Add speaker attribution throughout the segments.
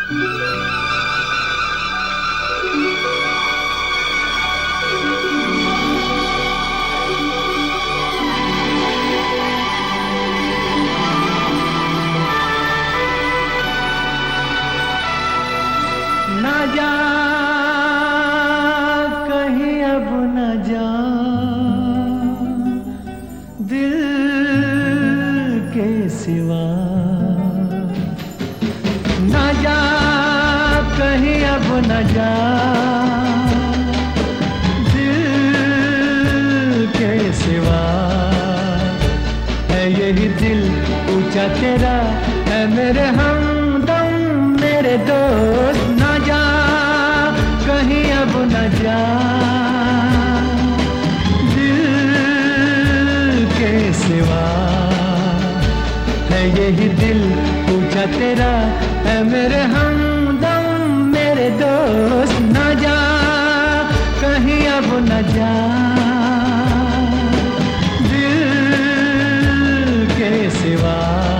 Speaker 1: ना जा कहीं अब न जा दिल के सिवा, ना जा कहीं अब न जा दिल के सिवा, है यही दिल पूछा तेरा, है मेरे हमदम मेरे दोस्त। ना जा कहीं अब न जा दिल के सिवा, है यही दिल पूछा तेरा, है मेरे हमदम मेरे दोस्त। ना जा कहीं अब न जा दिल के सिवा।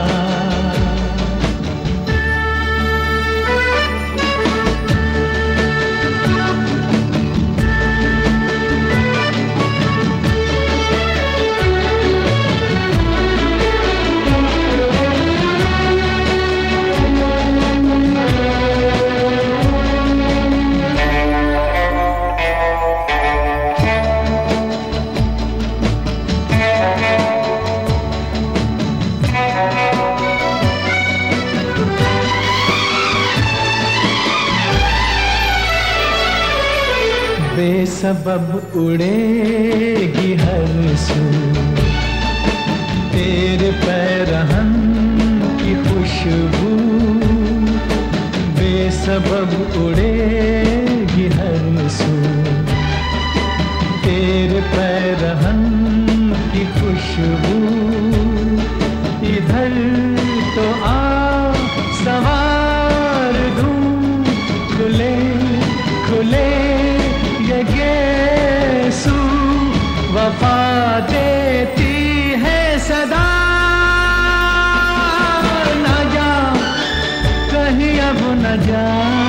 Speaker 1: बेसबब उड़ेगी हर सू तेरे पैरहन की खुशबू, बेसबब उड़ेगी हर सू तेरे पैरहन की खुशबू। इधर तो आ सवार दूं खुले खुले गेसू, वफा देती है सदा। न जा कहीं अब न जा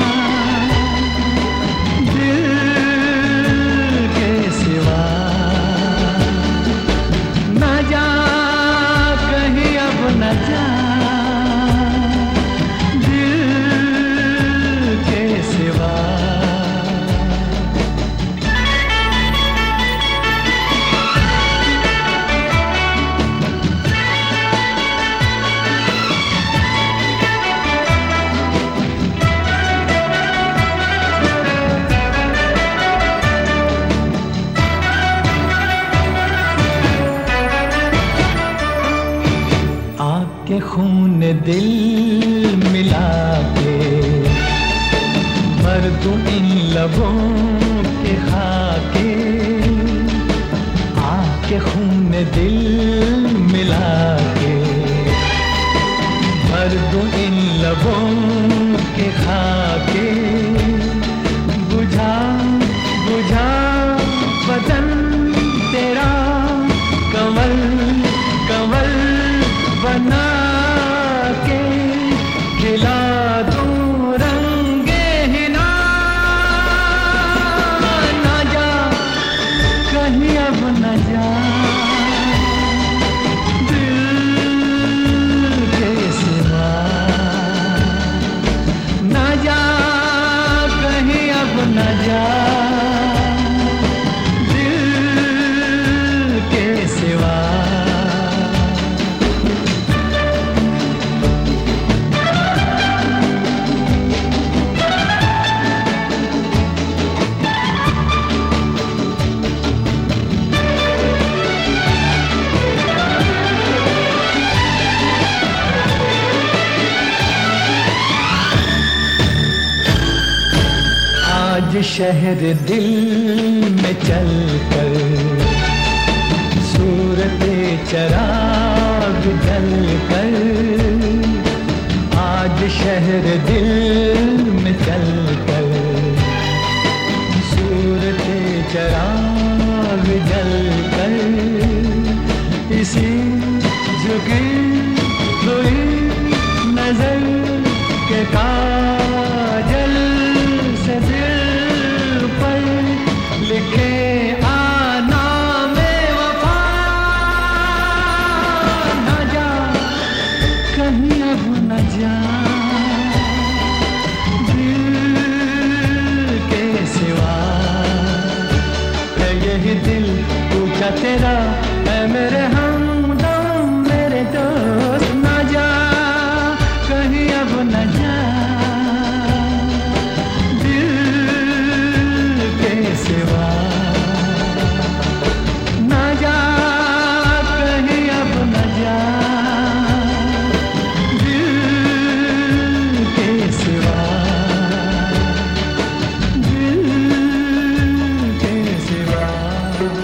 Speaker 1: दिल के सिवा, न जा कहीं अब न जा दिल के सिवा। के खून दिल मिला के भर दूं इन लबों के खाके, आके खून दिल मिला के भर दूं इन लबों के खाके। बुझा बुझा बदन तेरा कंवल कंवल बना के खिला दूं रंगे हिना। ना जा कहीं अब न जा दिल के सिवा, ना जा कहीं अब न जा दिल के सिवा। आज शहर दिल में चलकर सूरत चराग जलकर, आज शहर दिल में चलकर सूरत चराग जलकर, इसी झुकी हुई नजर के का तेरा है मेरे हमदम मेरे दोस्त। ना जा कहीं अब न जा, दिल के सिवा।